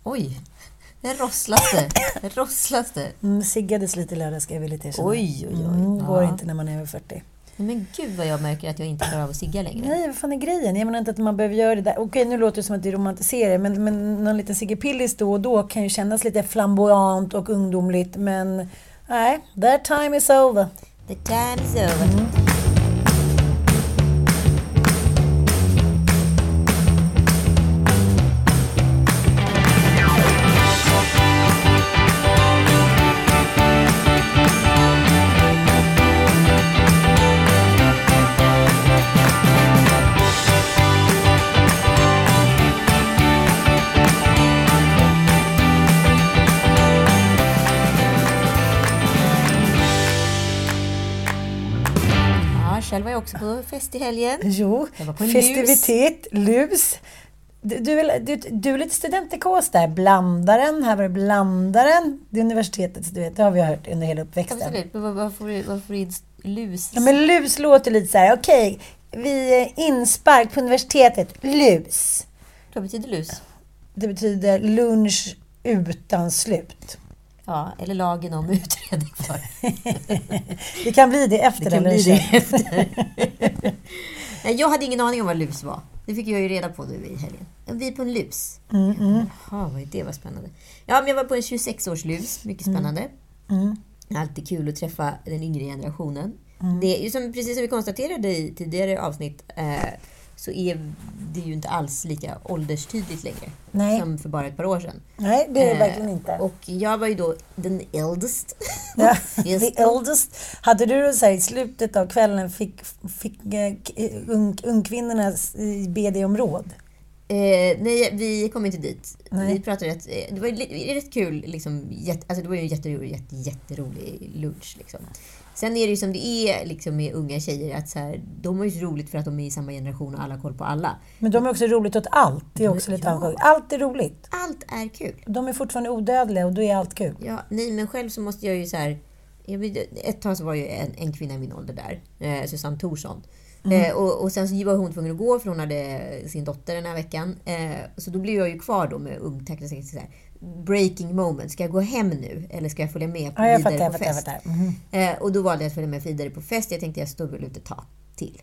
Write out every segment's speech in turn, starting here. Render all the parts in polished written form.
Oj, det rosslaste. Siggades lite lördag ska jag vilja erkänna. Oj. Går inte när man är över 40. Men gud vad jag märker att jag inte klarar av att sigga längre. Nej, vad fan är grejen? Jag menar inte att man behöver göra det där. Okej, nu låter det som att det är romantiserar. Men någon liten siggepillis då och då kan ju kännas lite flamboyant och ungdomligt. Men nej, that time is over. The time is over. Själv var jag också på fest i helgen. Jo, festivitet, lus. Du är lite studentikos där. Blandaren, här var det blandaren. Det är universitetet, du vet, det har vi hört under hela uppväxten. Absolut, men varför är lus? Ja, men lus låter lite så här, okej, vi är inspark på universitetet, lus. Vad betyder lus? Det betyder lunch utan slut. Ja, eller lagen om utredning för. Det kan bli det efter. Jag hade ingen aning om vad lus var. Det fick jag ju reda på nu i helgen. Vi är på en lus. Jaha, det var spännande. Ja, men jag var på en 26-årslus. Mycket spännande. Alltid kul att träffa den yngre generationen. Det är ju precis som vi konstaterade i tidigare avsnitt, så är det ju inte alls lika ålderstydligt längre som för bara ett par år sedan. Nej, det är det verkligen inte. Och jag var ju då den eldest. Ja, the eldest. Hade du så här, i slutet av kvällen fick ungkvinnornas BD-områd? Nej, vi kom inte dit. Nej. Vi pratade det var rätt kul liksom, alltså det var ju en jätterolig lunch liksom. Sen är det ju som det är liksom med unga tjejer att så här, de har ju så roligt för att de är i samma generation och alla har koll på alla. Men de är också roligt åt allt. Det är också lite ansjukt. Allt är roligt. Allt är kul. De är fortfarande odödliga och då är allt kul. Ja, nej, men själv så måste jag ju så här, ett tag så var ju en kvinna i min ålder där, Susanne Thorsson. Och sen så var hon tvungen att gå för hon hade sin dotter den här veckan. Så då blev jag ju kvar då med ungtäckta så här, breaking moment. Ska jag gå hem nu eller ska jag följa med vidare på fest? Och då valde jag att följa med vidare på fest. Jag tänkte jag stod väl ut ett tag till.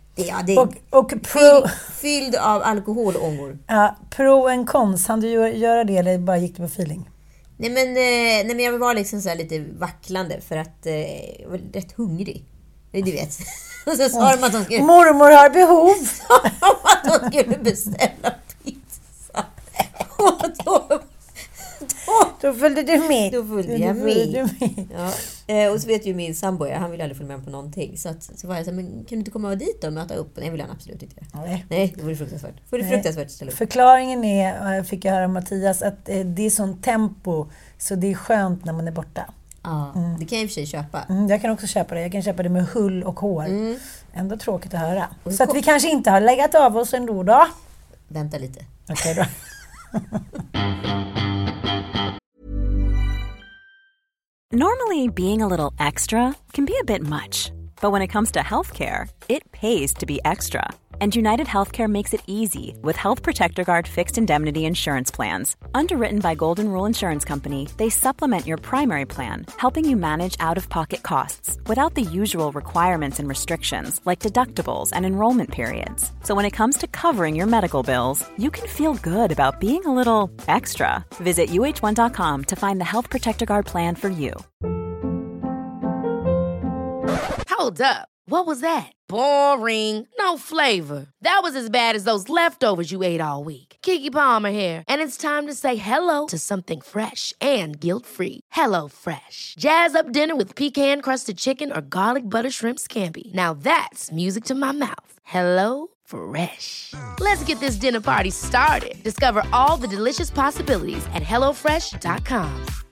Fylld av alkoholångor. Ja, pro and cons. Han du göra det eller bara gick du på feeling? Nej men jag var liksom så här lite vacklande för att jag var rätt hungrig. Du vet. Och så sa de att de skulle... Mormor har behov. Att de skulle beställa pizza. Och då följde du med. Då följde jag med. Ja. Och så vet ju min sambo, han ville aldrig följa med på någonting. Så var jag så här, men kan du inte komma dit och möta upp? Nej, vill han absolut inte. Nej, det vore fruktansvärt. Förklaringen är, fick jag höra av Mattias, att det är sånt tempo så det är skönt när man är borta. Ja, det kan jag i och för sig köpa. Jag kan också köpa det. Jag kan köpa det med hull och hår. Ändå tråkigt att höra. Så att vi kanske inte har läggat av oss ändå då. Vänta lite. Okej då. Normally, being a little extra can be a bit much. But when it comes to healthcare, it pays to be extra. And United Healthcare makes it easy with Health Protector Guard fixed indemnity insurance plans. Underwritten by Golden Rule Insurance Company, they supplement your primary plan, helping you manage out-of-pocket costs without the usual requirements and restrictions like deductibles and enrollment periods. So when it comes to covering your medical bills, you can feel good about being a little extra. Visit uh1.com to find the Health Protector Guard plan for you. Hold up. What was that? Boring. No flavor. That was as bad as those leftovers you ate all week. Keke Palmer here, and it's time to say hello to something fresh and guilt-free. Hello Fresh. Jazz up dinner with pecan-crusted chicken or garlic butter shrimp scampi. Now that's music to my mouth. Hello Fresh. Let's get this dinner party started. Discover all the delicious possibilities at hellofresh.com.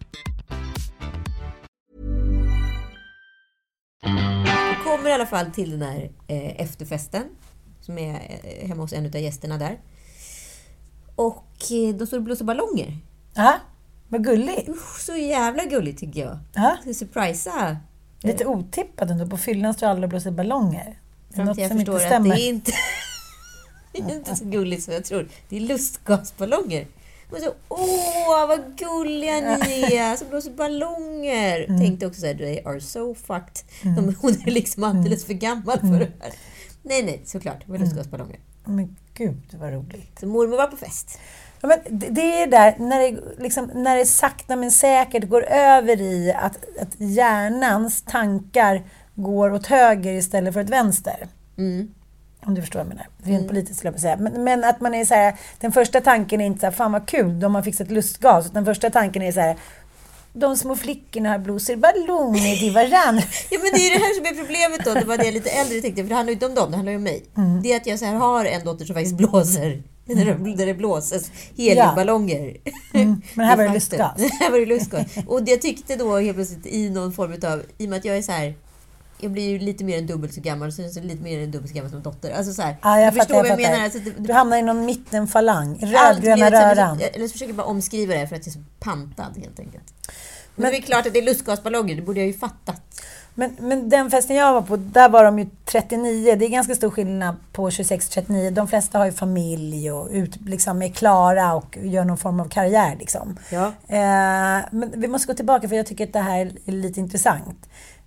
Kommer i alla fall till den här efterfesten som är hemma hos en av gästerna där. Och då står det blåsa ballonger. Ja, vad gulligt. Så jävla gulligt tycker jag. Ja. Ska surprisa. Lite otippat ändå. På fyllan står alla blåser ballonger. Det är något jag förstår att det är inte så gulligt som jag tror. Det är lustgasballonger. Och så, vad gulliga ni är, som blåser ballonger. Tänkte också så här, they are so fucked. Hon är liksom alldeles för gammal för det här. Nej, såklart. Det var lustgasballonger. Men gud, vad roligt. Så mormor var på fest. Ja, men det är där, när det sakta men säkert går över i att hjärnans tankar går åt höger istället för åt vänster. Om du förstår vad jag menar. Rent politiskt skulle jag säga. Men att man är så här, den första tanken är inte så här, fan vad kul, de har fixat lustgas. Den första tanken är så här, de små flickorna har blåser ballonger till varandra. Ja, men det är det här som är problemet då. Det var det jag lite äldre tänkte, för det handlar inte om dem, det handlar ju om mig. Det är att jag så här har en dotter som faktiskt blåser. Där det blåses heliumballonger. Men här var det lustgas. Här var det lustgas. Och det jag tyckte då helt plötsligt i någon form av, i och med att jag är så här, jag blir ju lite mer än dubbelt så gammal, så lite mer än dubbelt så gammal som dotter. Alltså så här, jag förstår vad jag fattar. menar. Alltså, du hamnar i någon mittenfalang, rödgröna röran. Eller så försöker jag bara omskriva det för att jag är så pantad helt enkelt. Men det är klart att det är lustgasballonger, det borde jag ju fattat. Men den festen jag var på, där var de ju 39. Det är ganska stor skillnad på 26-39. De flesta har ju familj och liksom är klara och gör någon form av karriär. Liksom. Ja. Men vi måste gå tillbaka, för jag tycker att det här är lite intressant.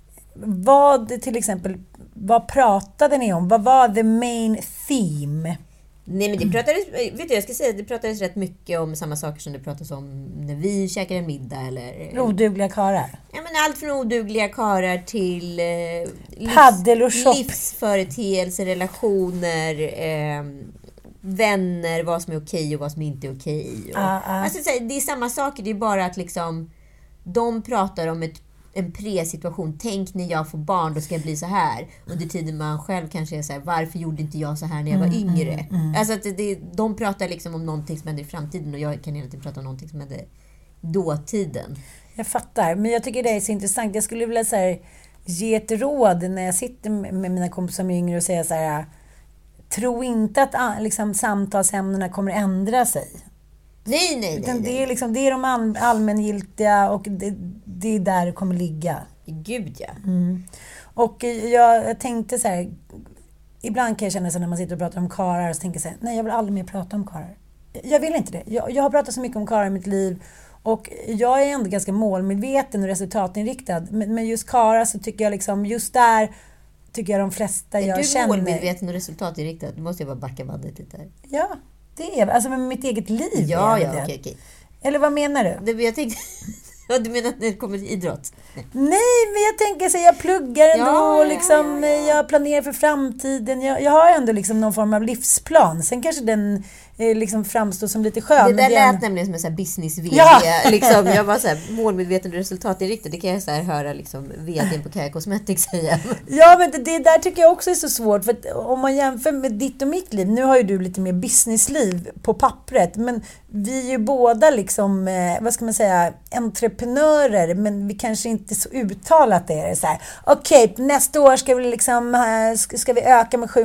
Vad pratade ni om? Vad var the main theme? Nej, men det pratades, vet du, jag ska säga, det pratades rätt mycket om samma saker som det pratas om när vi käkar en middag eller odugliga karar. Ja, men allt från odugliga karar till paddel och shop, livsföreteelser, relationer, vänner, vad som är okej och vad som inte är okej. Alltså, det är samma saker, det är bara att liksom de pratar om en pre-situation. Tänk när jag får barn, då ska jag bli så här. Under tiden man själv kanske är så här, varför gjorde inte jag så här när jag var yngre? Alltså att de pratar liksom om någonting som händer i framtiden, och jag kan egentligen prata om någonting som händer dåtiden. Jag fattar, men jag tycker det är så intressant. Jag skulle vilja så här, ge ett råd när jag sitter med mina kompisar som är yngre och säga så här, tro inte att liksom, samtalsämnena kommer ändra sig. Nej. Det är liksom, det är de allmängiltiga, och det är där det kommer ligga. Gud, ja. Och jag tänkte så här, ibland kan jag känna så när man sitter och pratar om karar, så tänker jag så här, nej, jag vill aldrig mer prata om karar. Jag vill inte det. Jag har pratat så mycket om karar i mitt liv, och jag är ändå ganska målmedveten och resultatinriktad. Men just karar så tycker jag liksom, just där tycker jag de flesta jag känner. Är du målmedveten och resultatinriktad? Du måste ju bara backa bandet lite här. Ja, det är alltså med mitt eget liv. Ja, okej. Eller vad menar du? Jag tänkte, ja, du menar att det kommer till idrott? Nej, men jag tänker så jag pluggar ändå och liksom, jag planerar för framtiden. Jag har ändå liksom någon form av livsplan. Sen kanske den liksom framstår som lite skön. Det där lät nämligen som en sån här business-vd. Ja. Liksom, jag var så här målmedveten och resultatinriktad. Det kan jag så här höra liksom vdn på Kaja Cosmetics säga. Ja, men det där tycker jag också är så svårt. För att om man jämför med ditt och mitt liv. Nu har ju du lite mer businessliv på pappret. Men vi är ju båda liksom, vad ska man säga, entreprenörer. Men vi kanske inte så uttalat det är så här. Okej, nästa år ska vi liksom, ska vi öka med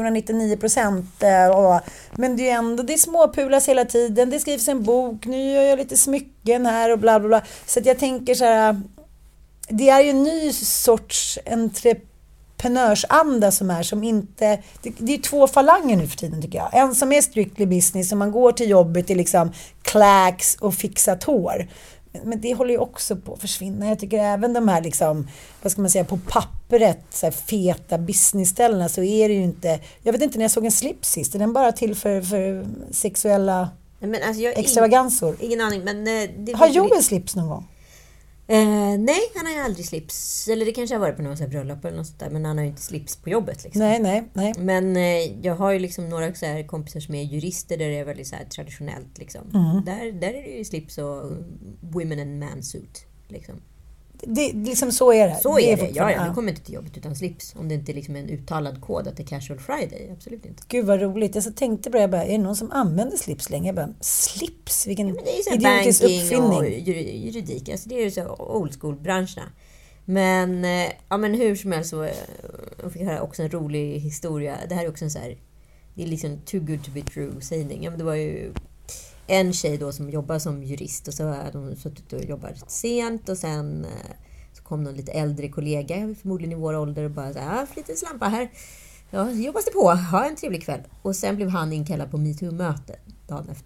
799%. Men det är ju ändå, det är småpulas hela tiden. Det skrivs en bok, nu gör jag lite smycken här och bla bla bla. Så att jag tänker så här, det är ju en ny sorts entreprenörsanda som inte, det är två falanger nu för tiden tycker jag. En som är strictly business, som man går till jobbet i liksom kläks och fixat hår. Men det håller ju också på att försvinna. Jag tycker även de här liksom, vad ska man säga, på pappret så här feta businessställena, så är det ju inte, jag vet inte när jag såg en slips sist, är den bara till för sexuella extravaganser? Ingen aning, men har Joel slips någon gång? Nej, han har ju aldrig slips. Eller det kanske har varit på någon sån här bröllop eller något sånt där, men han har ju inte slips på jobbet liksom. Nej. Men jag har ju liksom några så här kompisar som är jurister där det är väldigt så här traditionellt liksom. Där är det ju slips och women and man suit liksom. Det, liksom så är det. Så är det. Ja, du kommer inte till jobbet utan slips. Om det inte är liksom en uttalad kod att det är casual friday. Absolut inte. Gud vad roligt. Jag så tänkte på det, är det någon som använder slips länge? Jag bara, slips? Vilken idiotisk uppfinning. Och juridik. Alltså det är ju så old school branscherna. Men, men hur som helst så jag fick höra också en rolig historia. Det här är också en så här, det är liksom too good to be true sägning. Ja, men det var ju en tjej då som jobbar som jurist, och så har de suttit och jobbat sent, och sen så kom någon lite äldre kollega, förmodligen i vår ålder, och bara så här, lite slampa här. Ja, jobbas det på, ha en trevlig kväll. Och sen blev han inkallad på MeToo-möte dagen efter.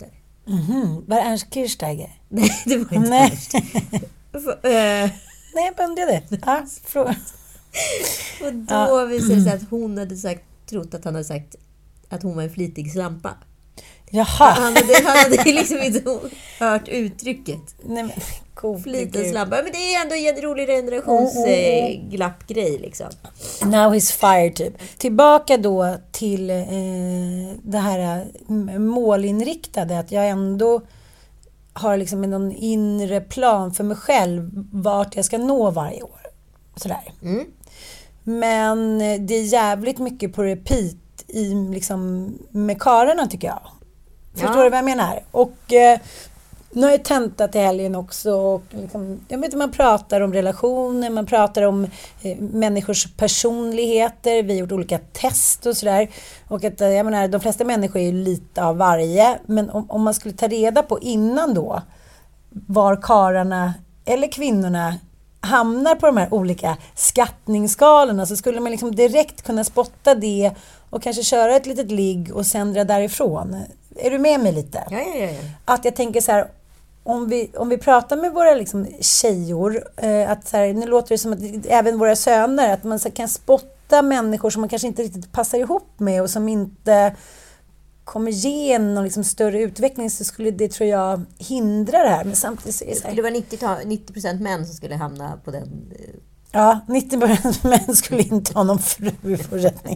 Var det Ernst Kirchsteiger? Nej, det var inte Nej. Ernst. Nej, jag bara undrade. Ja, fråga. Och då visade det sig att hon hade trott att han hade sagt att hon var en flitig slampa. Jaha. Han hade liksom inte hört uttrycket. Nej, men Flitig slampa. Men det är ändå en rolig generationsglappgrej liksom. Now he's fired typ. Tillbaka då till det här målinriktade. Att jag ändå har liksom en inre plan för mig själv. Vart jag ska nå varje år. Sådär. Men det är jävligt mycket på repeat med karlarna tycker jag. Förstår du vad jag menar? Och nu har jag tentat till helgen också. Och jag vet, man pratar om relationer, man pratar om människors personligheter. Vi har gjort olika test och sådär. Och att, jag menar, de flesta människor är ju lite av varje. Men om man skulle ta reda på innan då var karlarna eller kvinnorna hamnar på de här olika skattningsskalorna, så skulle man direkt kunna spotta det och kanske köra ett litet ligg och sen dra därifrån. Är du med mig lite? Ja. Att jag tänker så här, om vi pratar med våra tjejor, att så här, nu låter det som att även våra söner, att man så kan spotta människor som man kanske inte riktigt passar ihop med och som inte kommer ge någon större utveckling, så skulle det, tror jag, hindra det här. Men samtidigt så är det så här, det var 90% män som skulle hamna på den. Ja, 90% män skulle inte ha någon fru i fortsättning.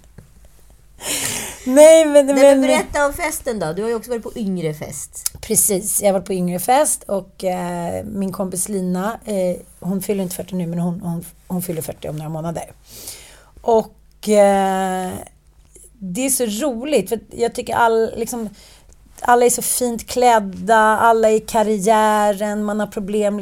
Nej, men berätta om festen då. Du har ju också varit på yngre fest. Precis, jag var på yngre fest och min kompis Lina, hon fyller inte 40 nu, men hon fyller 40 om några månader. Och det är så roligt, för jag tycker alla är så fint klädda, alla är i karriären, man har problem,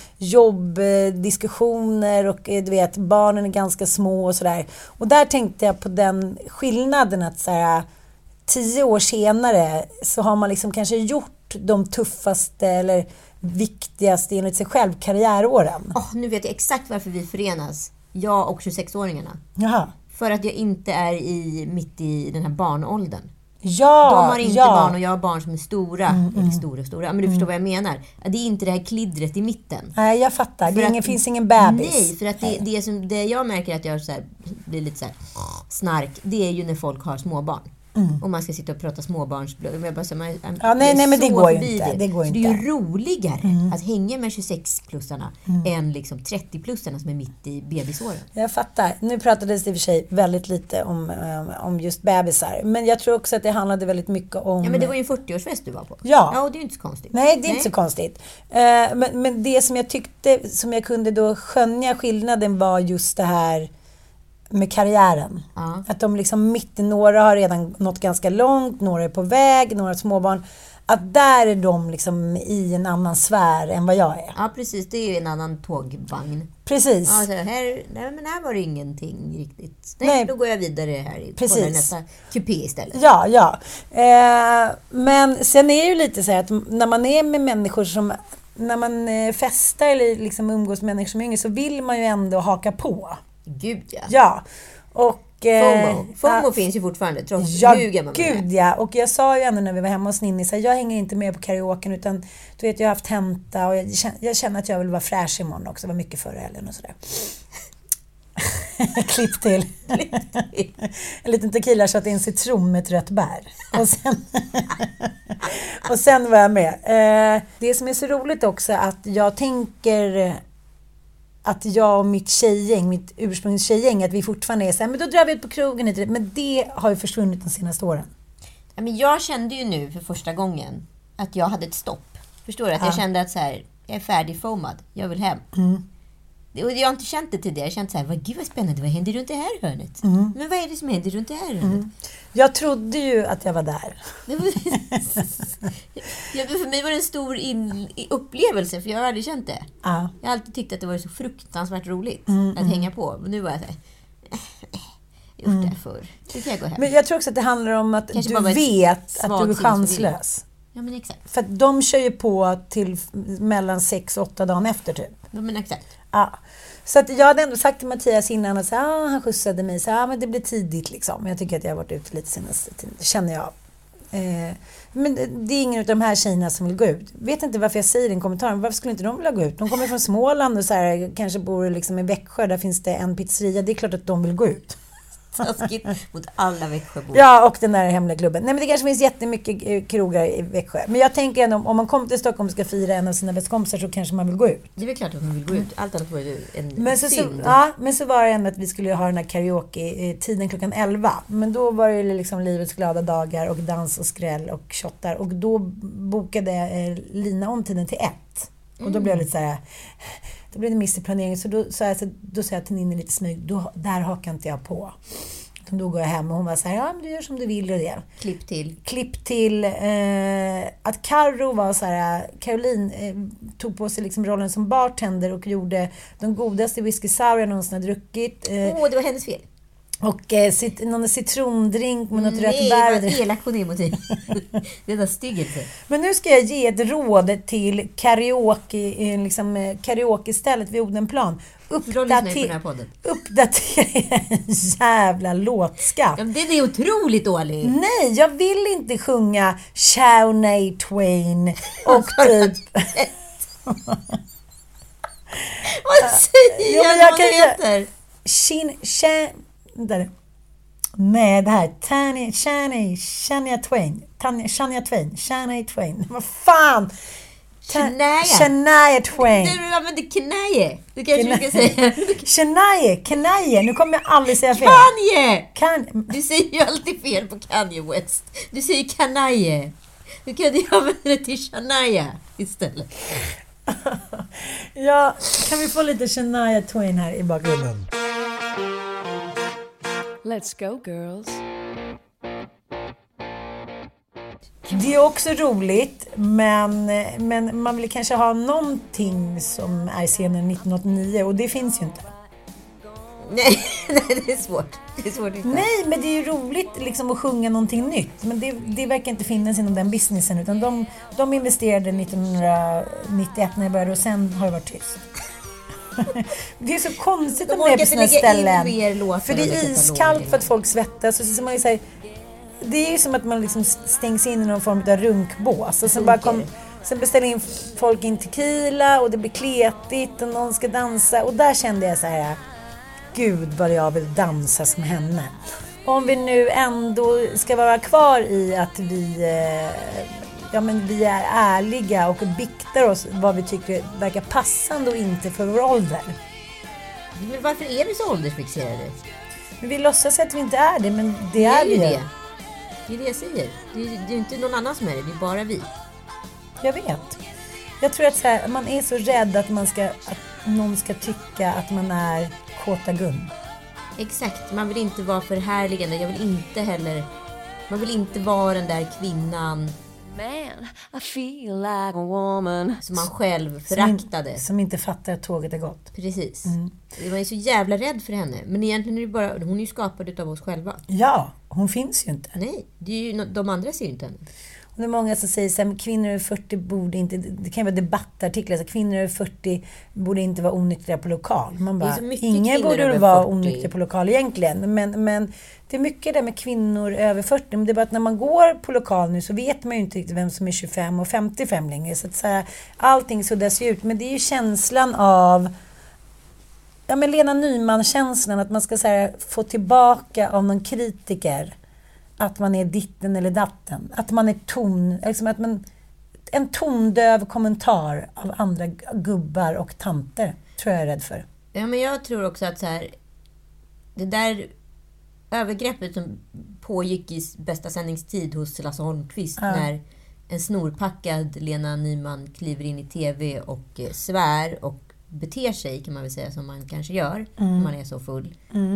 jobbdiskussioner och du vet, barnen är ganska små och sådär. Och där tänkte jag på den skillnaden att så här, 10 år senare så har man kanske gjort de tuffaste eller viktigaste enligt sig själv karriäråren. Nu vet jag exakt varför vi förenas. Jag och 26-åringarna. Jaha. För att jag inte är mitt i den här barnåldern. Ja, de har inte barn och jag har barn som är stora. Eller stora. Men du förstår vad jag menar. Det är inte det här klidret i mitten. Nej, jag fattar. Det finns ingen bebis. Nej, för att det jag märker att jag blir lite så här snark, det är ju när folk har småbarn. Och man ska sitta och prata småbarnsblöd. Nej, men det går ju inte. Det är ju roligare att hänga med 26-plussarna än 30-plussarna som är mitt i bebisåren. Jag fattar. Nu pratades det i och för sig väldigt lite om just bebisar. Men jag tror också att det handlade väldigt mycket om... Ja, men det var ju en 40-årsfest du var på. Ja. Och det är ju inte så konstigt. Nej, det är inte så konstigt. Men det som jag tyckte, som jag kunde då skönja skillnaden var just det här med karriären. Att de mitt i, några har redan nått ganska långt, några är på väg, några småbarn. Att där är de i en annan sfär än vad jag är. Ja, precis. Det är ju en annan tågvagn. Precis. Ja, här var det ingenting riktigt. Nej, då går jag vidare här i nästa kupé istället. Ja. Men sen är det ju lite så här att när man är med människor som... När man festar eller umgås med människor som är yngre, så vill man ju ändå haka på. Gud, ja. Ja. Och FOMO finns ju fortfarande, trots hur gammal man är. Gud, ja. Och jag sa ju ändå när vi var hemma hos Ninni, så jag hänger inte med på karaoken, utan du vet, jag har haft tenta och jag känner att jag vill vara fräsch imorgon också. Det var mycket förra helgen och sådär. Klipp till. En liten tequila så att det är en citron med ett rött bär. Och sen var jag med. Det som är så roligt också, att jag tänker att jag och mitt ursprungstjejgäng, att vi fortfarande är så här, men då drar vi ut på krogen lite. Men det har ju försvunnit de senaste åren. Ja, men jag kände ju nu för första gången att jag hade ett stopp. Förstår du? Att jag kände att så här, jag är färdigfomad. Jag vill hem. Och jag har inte känt det till det. Jag har känt så här, gud vad spännande, vad händer runt det här hörnet? Men vad är det som händer runt det här hörnet? Jag trodde ju att jag var där. För mig var det en stor upplevelse, för jag har aldrig känt det. Ja. Jag har alltid tyckt att det var så fruktansvärt roligt att hänga på. Men nu var jag så här, gjort det förr. Nu kan jag gå hem. Men jag tror också att det handlar om att kanske du vet att du är chanslös. Ja, men exakt. För att de kör ju på till mellan 6 och 8 dagar efter typ. Ja, men exakt. Ja. Så att jag hade ändå sagt till Mattias innan att han skjutsade mig. Så men det blir tidigt liksom. Jag tycker att jag har varit ute lite senaste tiden. Det känner jag. Men det är ingen av de här tjejerna som vill gå ut. Vet inte varför jag säger den kommentaren. Varför skulle inte de vilja gå ut? De kommer från Småland och så här, kanske bor liksom i Växjö. Där finns det en pizzeria. Det är klart att de vill gå ut. Taskigt mot alla Växjöbor. Ja, och den där hemliga klubben. Nej, men det kanske finns jättemycket krogar i Växjö. Men jag tänker ändå, om man kommer till Stockholm och ska fira en av sina bästa kompisar så kanske man vill gå ut. Det är väl klart att man vill gå ut. Allt annat vore ju en synd. Men så var det ändå att vi skulle ha den här karaoke-tiden klockan 11. Men då var det liksom livets glada dagar och dans och skräll och shottar. Och då bokade Lina om tiden till 1. Och då blev jag lite så här... Då blev det miss i planeringen. Så då sa jag till Ninni lite smyg. Där hakar inte jag på. Då går jag hem och hon var så här, ja men du gör som du vill och det. Klipp till att Karo var så här, Caroline tog på sig liksom rollen som bartender och gjorde de godaste whisky sour jag någonsin har druckit. Det var hennes fel. Och någon citrondrink med något rött bär. Nej, det var elak hon är mot dig. Det är styggelse. Men nu ska jag ge ett råd till karaoke istället vid Odenplan. Uppdatera jävla låtskatt. Ja, det är otroligt dåligt. Nej, jag vill inte sjunga Shania Twain och typ... Vad säger jag heter? Nej, det här Shania Twain. Vad fan? Shania Twain. Du använder knaje. Du kanske ska säga. Shania. Nu kommer jag aldrig säga fel. Kanye. Du säger ju alltid fel på Kanye West. Du säger kanaje. Du kan ju använda det till Shania istället. Ja, kan vi få lite Shania Twain här i bakgrunden? Let's go girls. Det är också roligt, men man vill kanske ha någonting som är scenen 1989 och det finns ju inte. Nej, det är svårt. Nej, men det är ju roligt liksom att sjunga någonting nytt. Men det verkar inte finnas inom den businessen utan de investerade 1991 när jag började och sen har det varit tyst. Det är så konstigt om det är på sina ställen. För det är iskallt för att folk svettas. Och så man säger, det är ju som att man liksom stängs in i någon form av runkbås. Och sen beställer in folk in tequila och det blir kletigt och någon ska dansa. Och där kände jag så här, gud vad jag vill dansa som henne. Om vi nu ändå ska vara kvar i att vi är ärliga och biktar oss vad vi tycker verkar passande och inte för vår ålder. Men varför är vi så åldersfixerade? Men vi låtsas att vi inte är det, men det är vi ju. Det är det jag säger. Det är ju inte någon annan som är det är bara vi. Jag vet. Jag tror att så här, man är så rädd att någon ska tycka att man är kåta gun. Exakt, man vill inte vara förhärligande. Man vill inte vara den där kvinnan Man, I feel like a woman. Som man själv föraktade. Som inte fattar att tåget är gått. Precis. Man är så jävla rädd för henne. Men egentligen är det bara, hon är ju skapad utav oss själva. Ja, hon finns ju inte. Nej, det är ju, de andra ser ju inte henne. Och det är många som säger så här, kvinnor över 40 borde inte, det kan ju vara debattartiklar, så kvinnor över 40 borde inte vara onyktra på lokal. Man bara, ingen borde vara onyktra på lokal egentligen. Men det är mycket där med kvinnor över 40. Men det är bara att när man går på lokal nu så vet man ju inte riktigt vem som är 25 och 55 längre. Så att så här, allting suddas ut. Men det är ju känslan av, ja men Lena Nyman-känslan, att man ska så här, få tillbaka av någon kritiker att man är ditten eller datten. Att man är liksom att man, en tondöv kommentar av andra gubbar och tanter tror jag är rädd för. Ja, men jag tror också att så här, det där övergreppet som pågick i bästa sändningstid hos Lasse Holmqvist när en snorpackad Lena Nyman kliver in i tv och svär och beter sig, kan man väl säga, som man kanske gör när man är så full.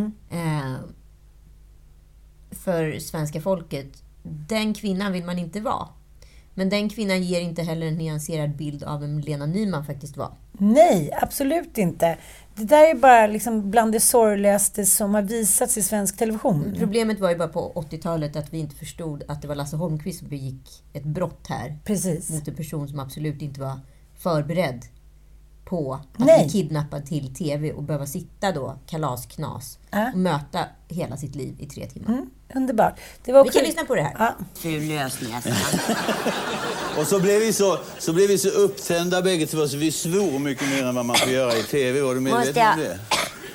För svenska folket, den kvinnan vill man inte vara. Men den kvinnan ger inte heller en nyanserad bild av vem Lena Nyman faktiskt var. Nej, absolut inte. Det där är bara liksom bland det sorgligaste som har visats i svensk television. Problemet var ju bara på 80-talet att vi inte förstod att det var Lasse Holmqvist som begick ett brott här. Precis. Mot en person som absolut inte var förberedd på att bli kidnappad till tv och behöva sitta då kalasknas och möta hela sitt liv i 3 timmar. Underbart. Det var också... Vi kan lyssna på det här. Ja. Ful lösnäsa. Och så blev vi så upptända bägge två så vi svor mycket mer än vad man får göra i tv. Var du medveten om det?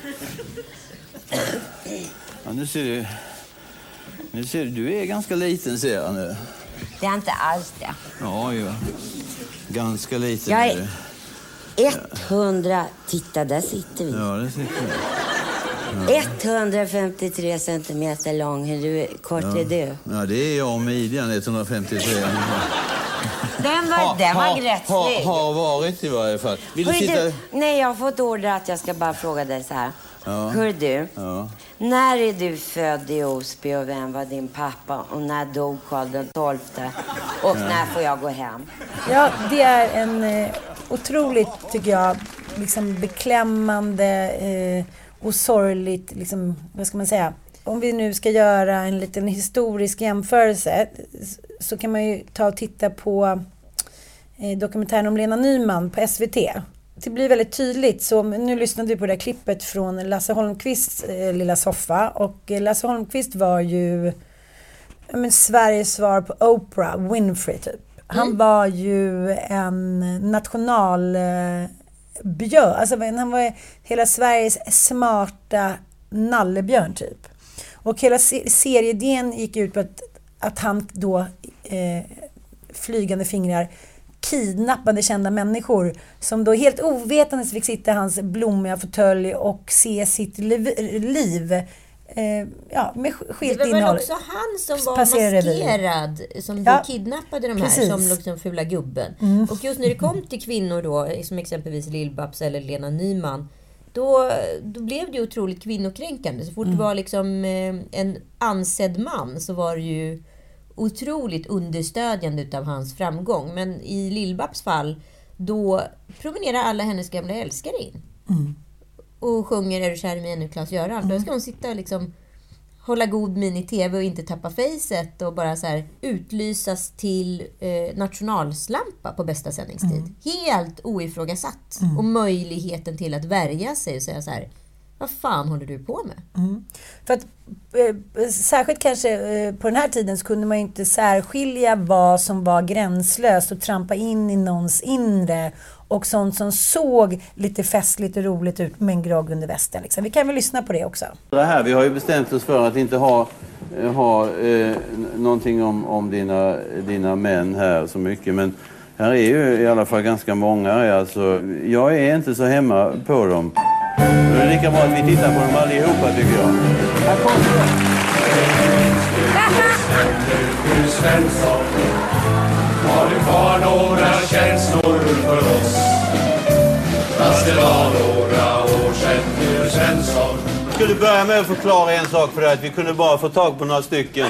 Ja, nu ser du är ganska liten, ser jag nu. Det är inte alls det. Ja. Ganska liten. Jag är 100... Titta, där sitter vi. Ja, där sitter vi. 153 centimeter lång. Hur kort är du? Ja, det är jag och midjan, 153. Den var rätt snygg. Har varit i varje fall. Vill du sitta... Nej, jag har fått order att jag ska bara fråga dig så här. Ja. Hör du, när är du född i Osby och vem var din pappa? Och när dog Karl XII? Och när får jag gå hem? Ja, det är en otroligt, tycker jag, liksom beklämmande och sorgligt, liksom, vad ska man säga? Om vi nu ska göra en liten historisk jämförelse så kan man ju ta och titta på dokumentären om Lena Nyman på SVT. Det blir väldigt tydligt, så nu lyssnade vi på det här klippet från Lasse Holmqvists lilla soffa, och Lasse Holmqvist var ju Sveriges svar på Oprah Winfrey typ. Han var ju en nationalbjörn, alltså han var hela Sveriges smarta nallebjörn typ. Och hela seriedén gick ut på att han då flygande fingrar kidnappade kända människor som då helt ovetandes fick sitta i hans blommiga fåtölj och se sitt liv med skilt innehåll. Det var väl också han som var maskerad som då kidnappade de här som liksom fula gubben. Och just när det kom till kvinnor då, som exempelvis Lill-Babs eller Lena Nyman, då blev det otroligt kvinnokränkande. Så fort det var liksom en ansedd man så var det ju otroligt understödjande utav hans framgång. Men i Lill-Babs fall, då promenerar alla hennes gamla älskare in. Och sjunger Är du kär i mig ännu, Klas-Göran. Då ska hon sitta och liksom hålla god min i tv och inte tappa facet och bara så här utlysas till nationalslampa på bästa sändningstid. Helt oifrågasatt. Och möjligheten till att värja sig och säga så här: vad fan håller du på med? För att särskilt kanske på den här tiden så kunde man inte särskilja vad som var gränslöst och trampa in i någons inre och sånt som såg lite festligt och roligt ut med en grogg under västen. Liksom. Vi kan väl lyssna på det också. Det här, vi har ju bestämt oss för att inte ha någonting om dina män här så mycket, men här är ju i alla fall ganska många. Alltså, jag är inte så hemma på dem. Det är lika bra att vi tittar på dem allihopa, tycker jag. Här kommer det. Svensson, har du kvar några känslor för oss? Fast det var några år sedan du, Svensson. Jag skulle börja med att förklara en sak för dig, att vi kunde bara få tag på några stycken.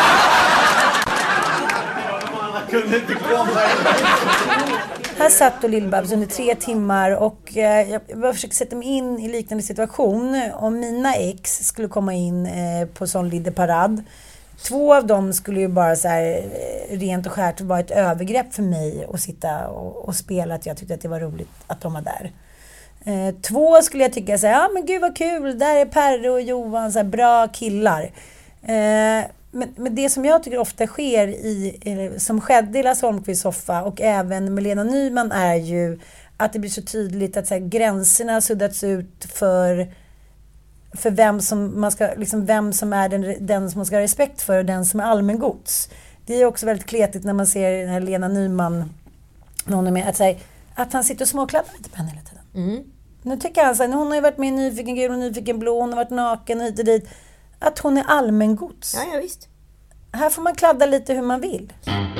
Kunde inte komma. Här satt och Lill-Babs under 3 timmar och jag försökte sätta mig in i liknande situation. Om mina ex skulle komma in på sån lideparad. 2 av dem skulle ju bara så här rent och skärt vara ett övergrepp för mig att sitta och spela, att jag tyckte att det var roligt att de var där. 2 skulle jag tycka så här, ja men gud vad kul, där är Perre och Johan, så här, bra killar. Men det som jag tycker ofta sker som skedde i Lasse Holmqvists soffa och även med Lena Nyman, är ju att det blir så tydligt att så här, gränserna suddats ut för vem som man ska, liksom, vem som är den som man ska ha respekt för och den som är allmängods. Det är också väldigt kletigt när man ser den här Lena Nyman, någon är med, att han sitter och småklappar lite på henne hela tiden. Nu tycker han så här, hon har ju varit med i Nyfiken gul och Nyfiken blå, hon har varit naken hit och dit, att hon är allmängods. Ja, visst. Här får man kladda lite hur man vill.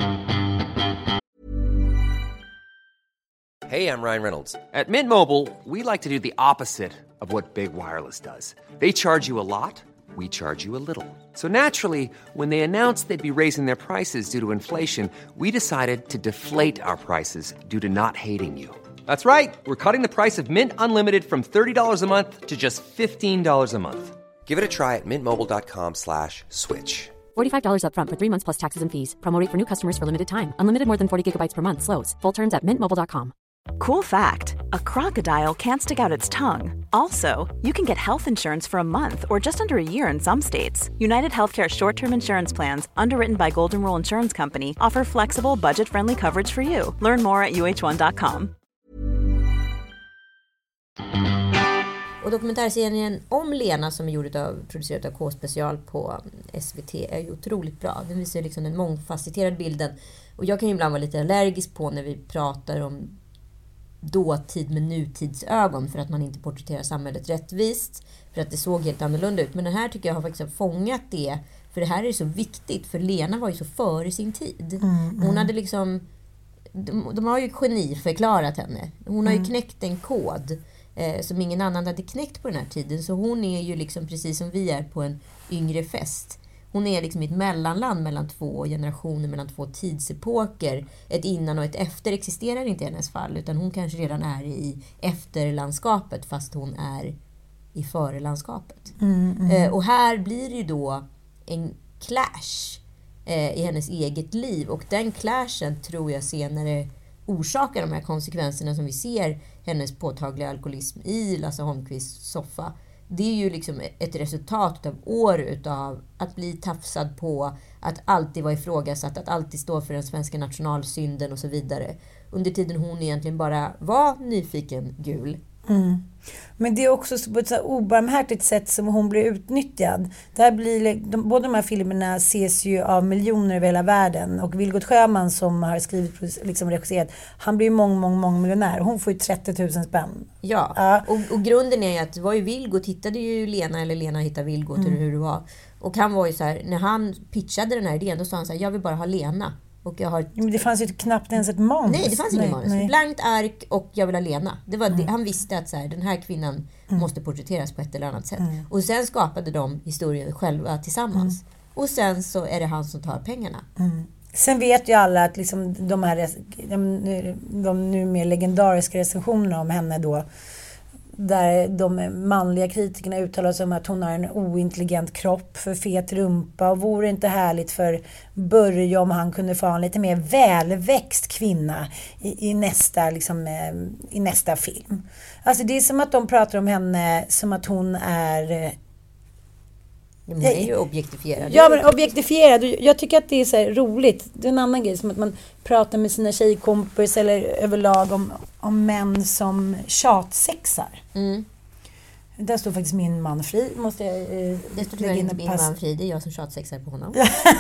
Hey, I'm Ryan Reynolds. At Mint Mobile, we like to do the opposite of what Big Wireless does. They charge you a lot, we charge you a little. So naturally, when they announced they'd be raising their prices due to inflation, we decided to deflate our prices due to not hating you. That's right. We're cutting the price of Mint Unlimited from $30 a month to just $15 a month. Give it a try at mintmobile.com/switch. $45 up front for 3 months plus taxes and fees. Promo rate for new customers for limited time. Unlimited more than 40 gigabytes per month slows. Full terms at mintmobile.com. Cool fact, a crocodile can't stick out its tongue. Also, you can get health insurance for a month or just under a year in some states. United Healthcare short-term insurance plans, underwritten by Golden Rule Insurance Company, offer flexible, budget-friendly coverage for you. Learn more at uh1.com. Och dokumentärserien om Lena som är producerad av K-special på SVT är ju otroligt bra. Den visar liksom den mångfacetterade bilden. Och jag kan ju ibland vara lite allergisk på när vi pratar om dåtid med nutidsögon för att man inte porträtterar samhället rättvist. För att det såg helt annorlunda ut. Men den här tycker jag har faktiskt fångat det. För det här är så viktigt. För Lena var ju så före sin tid. Hon hade liksom... De har ju geniförklarat henne. Hon har ju knäckt en kod som ingen annan hade knäckt på den här tiden. Så hon är ju liksom precis som vi är på en yngre fest. Hon är liksom ett mellanland mellan två generationer, mellan två tidsepoker. Ett innan och ett efter existerar inte i hennes fall. Utan hon kanske redan är i efterlandskapet fast hon är i förelandskapet. Och här blir det ju då en clash i hennes eget liv. Och den clashen tror jag senare orsakar de här konsekvenserna som vi ser hennes påtagliga alkoholism i Lasse Holmqvists soffa. Det är ju liksom ett resultat av år utav att bli tafsad på, att alltid vara ifrågasatt, att alltid stå för den svenska nationalsynden och så vidare. Under tiden hon egentligen bara var nyfiken gul. Men det är också på ett så obarmhärtigt sätt som hon blir utnyttjad. Där blir, båda de här filmerna ses ju av miljoner över hela världen. Och Vilgot Sjöman som har skrivit, liksom regisserat, han blir ju mång miljonär. Hon får ju 30 000 spänn. Ja. Och grunden är ju att det var ju Vilgot hittade ju Lena, eller Lena hittade Vilgot, eller hur det var. Och han var ju så här, när han pitchade den här idén, då sa han så här: jag vill bara ha Lena. Och jag har... Men det fanns ju knappt ens ett manus. Nej, det fanns ingen manus. Blankt ark och jag vill ha Lena. Det var det. Han visste att så här, den här kvinnan måste porträtteras på ett eller annat sätt. Och sen skapade de historien själva tillsammans. Och sen så är det han som tar pengarna. Sen vet ju alla att liksom de nu mer legendariska recensionerna om henne då, där de manliga kritikerna uttalar sig om att hon har en ointelligent kropp, för fet rumpa, och vore inte härligt för Börje om han kunde få en lite mer välväxt kvinna i nästa film. Alltså det är som att de pratar om henne som att hon är... Hon är ju objektifierad. Ja, men objektifierad. Jag tycker att det är så här roligt. Det är en annan grej, som att man pratar med sina tjejkompis eller överlag om män som tjatsexar. Där står faktiskt min man fri. Måste jag det står tyvärr inte min man fri. Det är jag som tjatsexar på honom.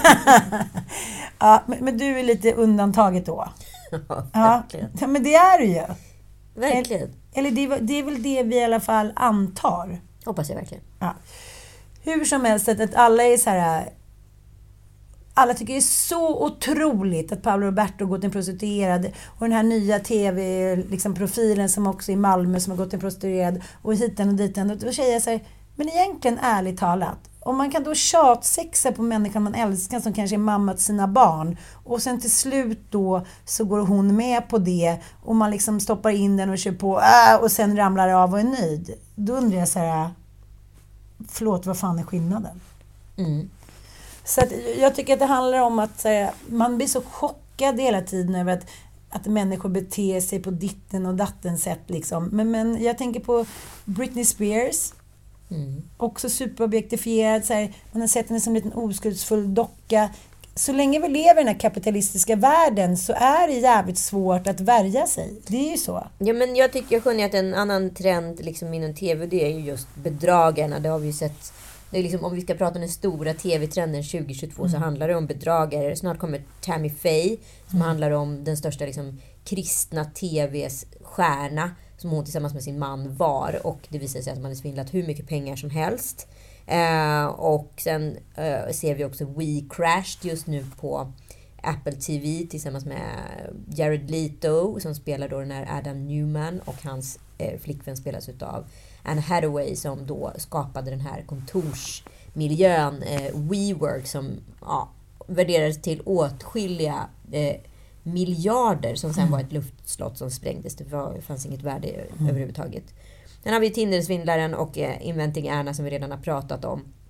Ja, men du är lite undantaget då. Ja, men det är du ju. Verkligen. Eller det är väl det vi i alla fall antar. Hoppas jag verkligen. Ja. Hur som helst, att alla är så här... Alla tycker det är så otroligt att Paolo Roberto gått en prostituerad, och den här nya tv-profilen som också är i Malmö som har gått en prostituerad, och hiten och diten. Och då säger jag så här, men egentligen ärligt talat, om man kan då tjatsexa på människan man älskar som kanske är mamma till sina barn, och sen till slut då så går hon med på det och man liksom stoppar in den och kör på och sen ramlar av och är nöjd. Då undrar jag så här, förlåt, vad fan är skillnaden? Så att jag tycker att det handlar om att man blir så chockad hela tiden över att människor beter sig på ditten och datten sätt liksom. Men jag tänker på Britney Spears. Också superobjektifierad. Man har sett henne som en liten oskuldsfull docka. Så länge vi lever i den här kapitalistiska världen så är det jävligt svårt att värja sig. Det är ju så. Ja, men jag skönjer att en annan trend liksom inom tv, det är ju just bedragarna. Det har vi ju sett. Det är liksom, om vi ska prata om den stora tv-trenden 2022 så handlar det om bedragare. Snart kommer Tammy Faye som handlar om den största liksom kristna tvs stjärna som hon tillsammans med sin man var. Och det visar sig att man har svindlat hur mycket pengar som helst. Och sen ser vi också We Crashed just nu på Apple TV tillsammans med Jared Leto som spelar då den här Adam Newman, och hans flickvän spelas utav Anne Hathaway som då skapade den här kontorsmiljön WeWork som värderades till åtskilliga miljarder som sen var ett luftslott som sprängdes. Det fanns inget värde överhuvudtaget. Sen har vi Tinder-svindlaren och Inventing Anna som vi redan har pratat om.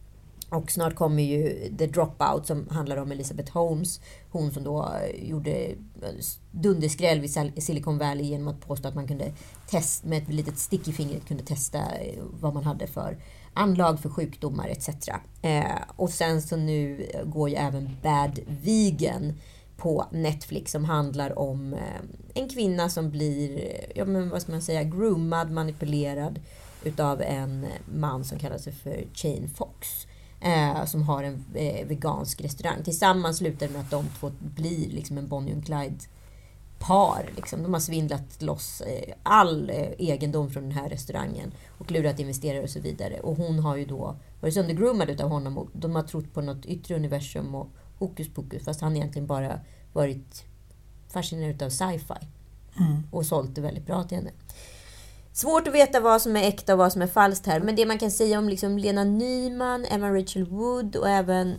Och snart kommer ju The Dropout som handlar om Elizabeth Holmes. Hon som då gjorde dunderskräll vid Silicon Valley genom att påstå att man kunde testa med ett litet stick i fingret kunde testa vad man hade för anlag för sjukdomar etc. Och sen så nu går ju även Bad Vegan på Netflix som handlar om en kvinna som blir, ja men vad ska man säga, groomad, manipulerad utav en man som kallar sig för Chain Fox. Som har en vegansk restaurang. Tillsammans slutar det med att de två blir liksom en Bonnie och Clyde par. Liksom. De har svindlat loss all egendom från den här restaurangen och lurat investerare och så vidare. Och hon har ju då varit söndergroomad utav honom och de har trott på något yttre universum och hokus pokus, fast han egentligen bara varit fascinerad utav sci-fi och sålt det väldigt bra till henne. Svårt att veta vad som är äkta och vad som är falskt här. Men det man kan säga om liksom Lena Nyman, Emma Rachel Wood och även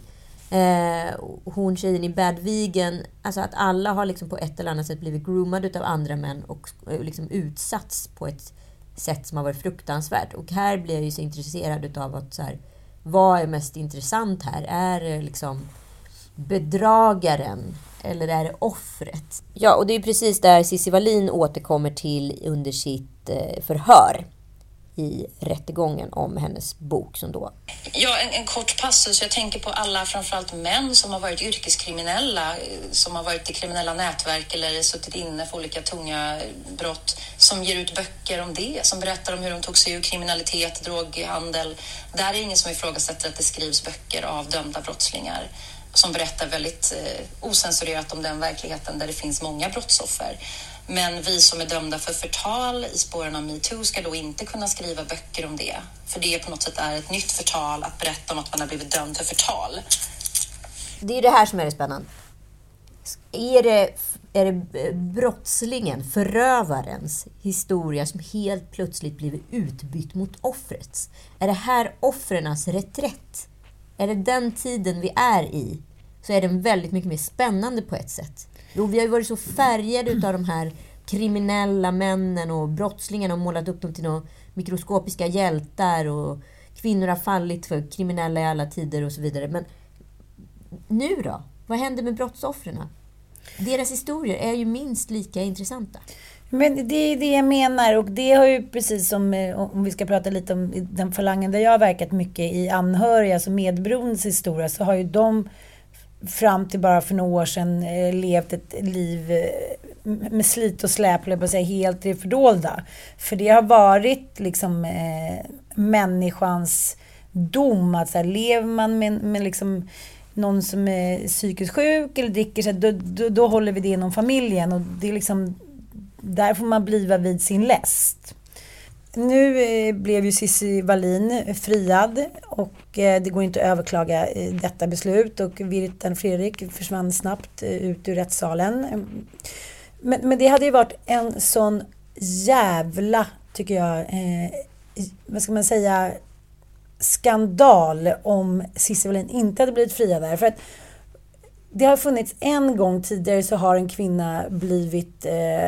hon tjejen i Bad Vegan. Alltså att alla har liksom på ett eller annat sätt blivit groomade utav andra män och liksom utsatts på ett sätt som har varit fruktansvärt. Och här blir jag ju så intresserad utav att så här, vad är mest intressant här? Är det liksom bedragaren eller är det offret? Ja, och det är precis där Cissi Wallin återkommer till under sitt förhör i rättegången om hennes bok som då... Ja, en kort passus. Jag tänker på alla, framförallt män som har varit yrkeskriminella, som har varit i kriminella nätverk eller suttit inne för olika tunga brott, som ger ut böcker om det, som berättar om hur de tog sig ur kriminalitet, droghandel. Där är ingen som ifrågasätter att det skrivs böcker av dömda brottslingar som berättar väldigt osensurerat om den verkligheten där det finns många brottsoffer. Men vi som är dömda för förtal i spåren av MeToo ska då inte kunna skriva böcker om det. För det på något sätt är ett nytt förtal att berätta om att man har blivit dömd för förtal. Det är det här som är det spännande. Är det brottslingen, förövarens historia som helt plötsligt blivit utbytt mot offrets? Är det här offrens reträtt? Är det den tiden vi är i, så är den väldigt mycket mer spännande på ett sätt. Jo, vi har ju varit så färgade utav de här kriminella männen och brottslingarna och målat upp dem till några mikroskopiska hjältar och kvinnor har fallit för kriminella i alla tider och så vidare. Men nu då? Vad händer med brottsoffren? Deras historier är ju minst lika intressanta. Men det är det jag menar, och det har ju precis som, om vi ska prata lite om den falangen där jag har verkat mycket i anhöriga, alltså medberoendes historia, så har ju de fram till bara för några år sedan levt ett liv med slit och släp, eller säga, helt i fördolda. För det har varit liksom människans dom, att så här, lever man med liksom någon som är psykiskt sjuk eller dricker, så då håller vi det inom familjen, och det är liksom där får man bliva vid sin läst. Nu blev ju Cissi Wallin friad och det går inte att överklaga detta beslut, och Virtan Fredrik försvann snabbt ut ur rättssalen. Men det hade ju varit en sån jävla, tycker jag, vad ska man säga, skandal om Cissi Wallin inte hade blivit friad där. För att det har funnits en gång tidigare, så har en kvinna blivit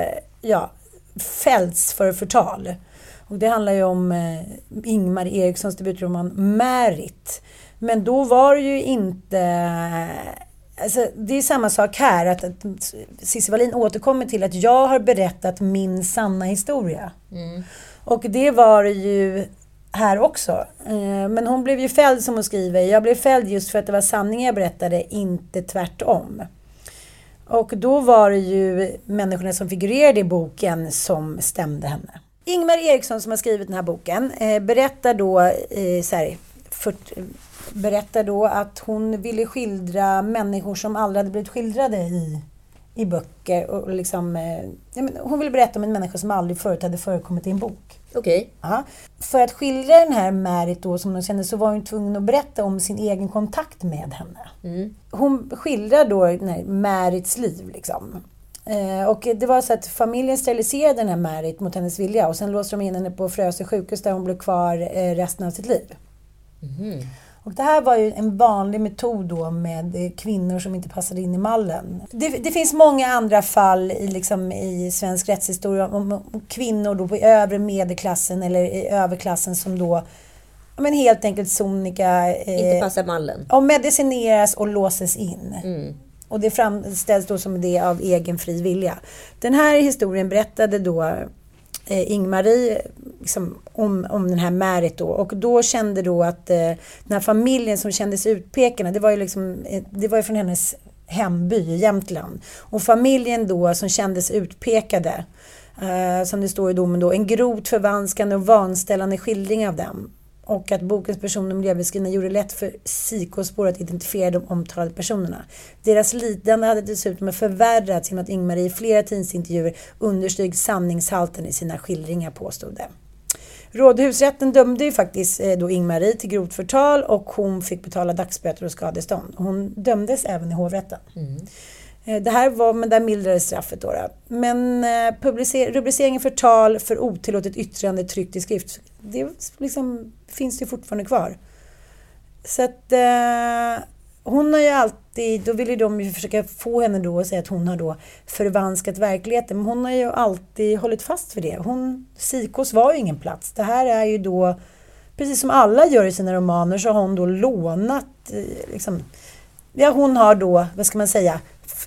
fällts för förtal. Och det handlar ju om Ingmar Erikssons debutroman Märit. Men då var det ju inte... Alltså, det är samma sak här, att Cissi Wallin återkommer till att jag har berättat min sanna historia. Mm. Och det var ju här också. Men hon blev ju fälld, som hon skriver. Jag blev fälld just för att det var sanningen jag berättade, inte tvärtom. Och då var det ju människorna som figurerade i boken som stämde henne. Ingmar Eriksson, som har skrivit den här boken, berättar då att hon ville skildra människor som aldrig hade blivit skildrade i böcker. Och liksom, hon ville berätta om en människa som aldrig förut hade förekommit i en bok. Okej. Ja. För att skildra den här Märit då, som hon kände, så var hon tvungen att berätta om sin egen kontakt med henne. Mm. Hon skildrar då den här Märits liv liksom. Och det var så att familjen steriliserade den här Märit mot hennes vilja, och sen låste de in henne på Frösö sjukhus där hon blev kvar resten av sitt liv. Mm. Och det här var ju en vanlig metod då med kvinnor som inte passade in i mallen. Det finns många andra fall i svensk rättshistoria om kvinnor då på övre medelklassen eller i överklassen som då men helt enkelt sonika inte passar mallen. Och medicineras och låses in. Och det framställs då som det av egen fri vilja. Den här historien berättade då Ingmarie liksom, om den här Märit då. Och då kände då att den här familjen som kändes utpekande, det var ju från hennes hemby i Jämtland. Och familjen då som kändes utpekade, som det står i domen då, en grovt förvanskande och vanställande skildring av dem. Och att bokens person och miljöbeskrivning gjorde det lätt för psykospår att identifiera de omtalade personerna. Deras lidande hade dessutom förvärrats genom att Ingmarie i flera tidningsintervjuer understryk sanningshalten i sina skildringar, påstod det. Rådhusrätten dömde ju faktiskt då Ingmarie till grovt förtal och hon fick betala dagsböter och skadestånd. Hon dömdes även i hovrätten. Det här var med det mildrade straffet då. Men rubriceringen förtal för otillåtet yttrande tryckt i skrift, det liksom, finns ju fortfarande kvar. Så att hon har ju alltid, då vill ju de ju försöka få henne då att säga att hon har då förvanskat verkligheten. Men hon har ju alltid hållit fast för det. Psykos var ju ingen plats. Det här är ju då, precis som alla gör i sina romaner, så har hon då lånat liksom, ja, hon har då, vad ska man säga,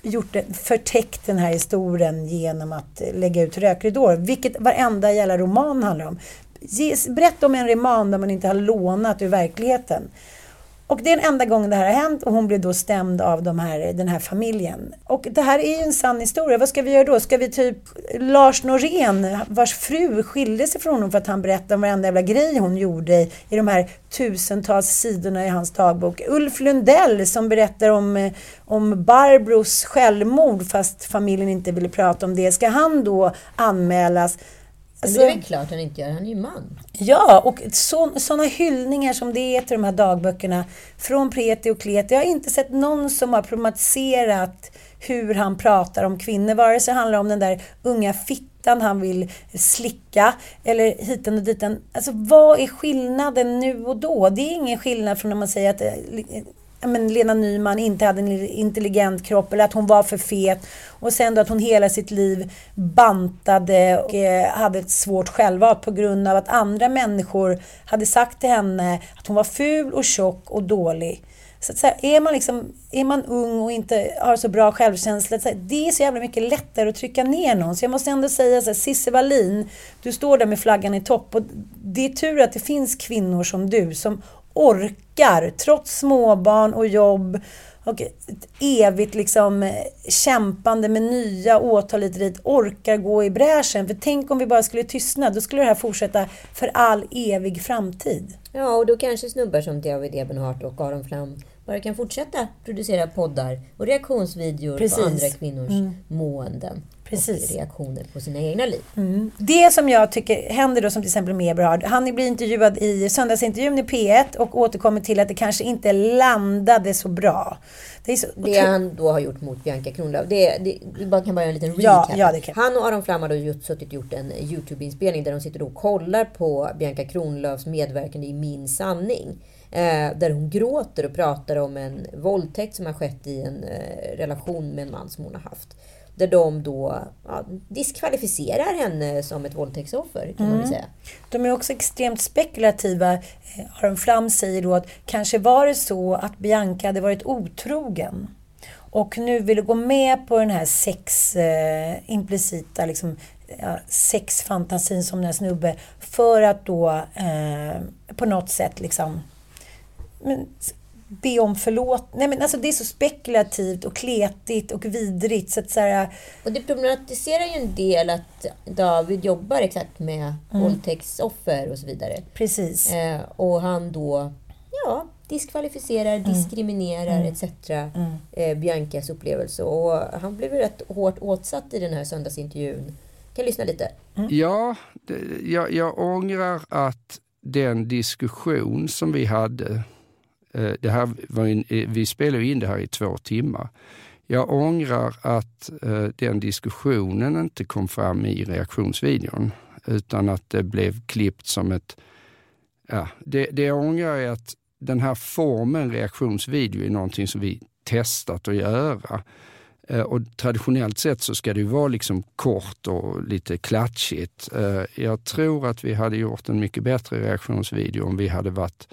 förtäckt den här historien genom att lägga ut rökridåer, vilket varenda jävla roman handlar om. Berätta om en roman där man inte har lånat ur verkligheten. Och det är den enda gången det här har hänt och hon blev då stämd av den här familjen. Och det här är ju en sann historia. Vad ska vi göra då? Ska vi typ Lars Norén, vars fru skilde sig från honom för att han berättade om varenda jävla grej hon gjorde i de här tusentals sidorna i hans dagbok. Ulf Lundell som berättar om Barbros självmord fast familjen inte ville prata om det. Ska han då anmälas? Alltså, det är väl klart han inte gör, han är ju man. Ja, och sådana hyllningar som det är till de här dagböckerna från Preti och Kleti. Jag har inte sett någon som har problematiserat hur han pratar om kvinnor. Vare sig det handlar om den där unga fittan han vill slicka eller hiten och diten. Alltså vad är skillnaden nu och då? Det är ingen skillnad från när man säger att Lena Nyman inte hade en intelligent kropp eller att hon var för fet och sen då att hon hela sitt liv bantade och hade ett svårt självvärde på grund av att andra människor hade sagt till henne att hon var ful och tjock och dålig. Så är man ung och inte har så bra självkänsla, det är så jävla mycket lättare att trycka ner någon. Så jag måste ändå säga så här, Cissi Wallin, du står där med flaggan i topp och det är tur att det finns kvinnor som du som orkar, trots småbarn och jobb och ett evigt liksom kämpande med nya åtal lite dit, orkar gå i bräschen. För tänk om vi bara skulle tystna, då skulle det här fortsätta för all evig framtid. Ja, och då kanske snubbar som David Ebenhart och Aron Flam bara kan fortsätta producera poddar och reaktionsvideor på andra kvinnors måenden. Precis. Och reaktioner på sina egna liv. Det som jag tycker händer då, som till exempel med Eberhard, han blir intervjuad i söndagsintervjun i P1 och återkommer till att det kanske inte landade så bra. Det han då har gjort mot Bianca Kronlöf, vi bara kan bara göra en liten recap. Ja, det kan. Han och Aron Flam har då gjort en YouTube-inspelning där de sitter och kollar på Bianca Kronlöfs medverkande i Min sanning. Där hon gråter och pratar om en våldtäkt som har skett i en relation med en man som hon har haft. Där de då diskvalificerar henne som ett våldtäktsoffer, kan man väl säga. De är också extremt spekulativa. Aron Flam säger då att kanske var det så att Bianca hade varit otrogen. Och nu ville gå med på den här implicita liksom, sexfantasin som den här snubbe. För att då på något sätt liksom... be om förlåt. Nej, men alltså det är så spekulativt och kletigt och vidrigt så att så här... Och det problematiserar ju en del att David jobbar exakt med våldtäktsoffer och så vidare. Precis. Och han då diskvalificerar, diskriminerar etc. Biancas upplevelse. Och han blev rätt hårt åtsatt i den här söndagsintervjun. Kan lyssna lite. Ja, jag ångrar att den diskussion som vi hade, det här vi spelade in det här i 2 timmar. Jag ångrar att den diskussionen inte kom fram i reaktionsvideon utan att det blev klippt som ett... Ja, det jag ångrar är att den här formen reaktionsvideo är någonting som vi testat att göra. Och traditionellt sett så ska det ju vara liksom kort och lite klatschigt. Jag tror att vi hade gjort en mycket bättre reaktionsvideo om vi hade varit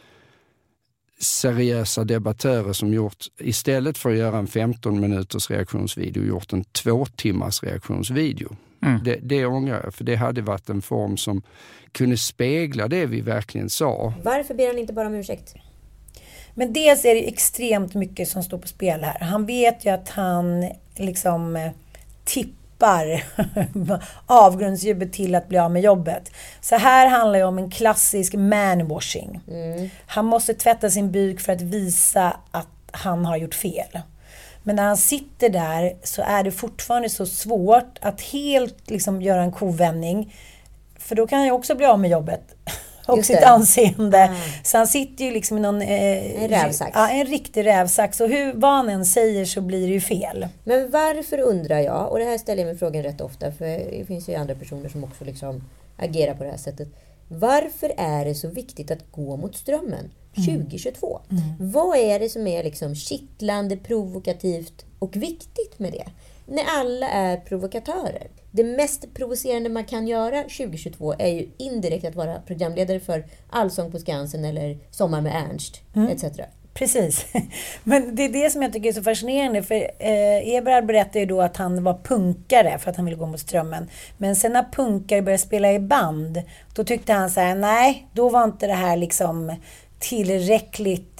seriösa debattörer som gjort, istället för att göra en 15 minuters reaktionsvideo, gjort en 2 timmars reaktionsvideo. Det ångrar jag, för det hade varit en form som kunde spegla det vi verkligen sa. Varför ber han inte bara om ursäkt? Men dels är det extremt mycket som står på spel här. Han vet ju att han liksom tippar avgrundsdjupet till att bli av med jobbet. Så här handlar det om en klassisk manwashing. Han måste tvätta sin byk för att visa att han har gjort fel. Men när han sitter där så är det fortfarande så svårt att helt liksom göra en kovändning. För då kan han ju också bli av med jobbet. Och sitt anseende. Så han sitter ju liksom i någon... en rävsax. Ja, en riktig rävsax. Och vad han än säger så blir det ju fel. Men varför, undrar jag, och det här ställer jag mig frågan rätt ofta, för det finns ju andra personer som också liksom agerar på det här sättet. Varför är det så viktigt att gå mot strömmen 2022? Vad är det som är liksom kittlande, provokativt och viktigt med det? När alla är provokatörer. Det mest provocerande man kan göra 2022 är ju indirekt att vara programledare för Allsång på Skansen eller Sommar med Ernst, etc. Precis. Men det är det som jag tycker är så fascinerande. För Eberhard berättade ju då att han var punkare för att han ville gå mot strömmen. Men sen när punkare började spela i band, då tyckte han så här: nej, då var inte det här liksom tillräckligt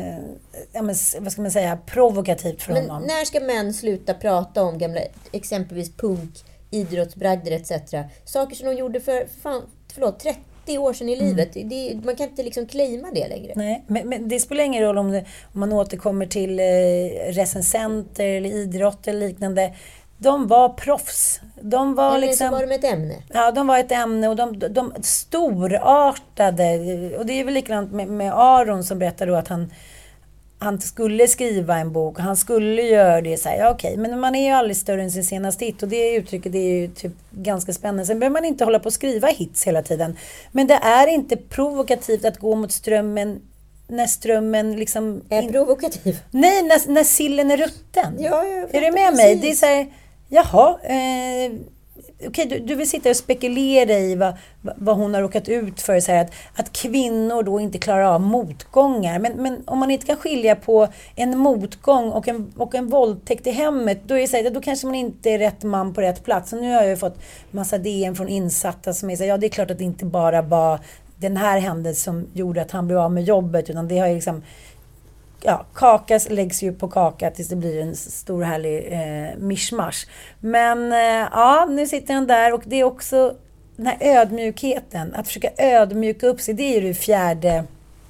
vad ska man säga, provokativt för honom. Men när ska män sluta prata om gamla, exempelvis punk, idrottsbragder etc. Saker som de gjorde för 30 år sedan i livet. Man kan inte liksom claima det längre. Nej, men det spelar ingen roll om man återkommer till recensenter eller idrott eller liknande. De var proffs. De var eller liksom, så var de ett ämne. Ja, de var ett ämne och de storartade. Och det är väl likadant med Aron som berättar då att han skulle skriva en bok och han skulle göra det så här, ja, okej. Men man är ju aldrig större än sin senaste hit och det uttrycket, det är ju typ ganska spännande. Sen behöver man inte hålla på att skriva hits hela tiden. Men det är inte provokativt att gå mot strömmen när strömmen liksom... Är provokativ? Nej, när sillen är rutten. Ja, är du med mig? Det är så här, jaha, okej, du vill sitta och spekulera i vad hon har råkat ut för. Så här, att kvinnor då inte klarar av motgångar. Men om man inte kan skilja på en motgång och en våldtäkt i hemmet, då är det så här, då kanske man inte är rätt man på rätt plats. Och nu har jag ju fått massa DM från insatta som är så här, ja, det är klart att det inte bara var den här händelsen som gjorde att han blev av med jobbet, utan det har ju liksom... Ja, kaka läggs ju på kaka tills det blir en stor härlig mishmash. Men ja, nu sitter han där och det är också den här ödmjukheten. Att försöka ödmjuka upp sig, det är ju det fjärde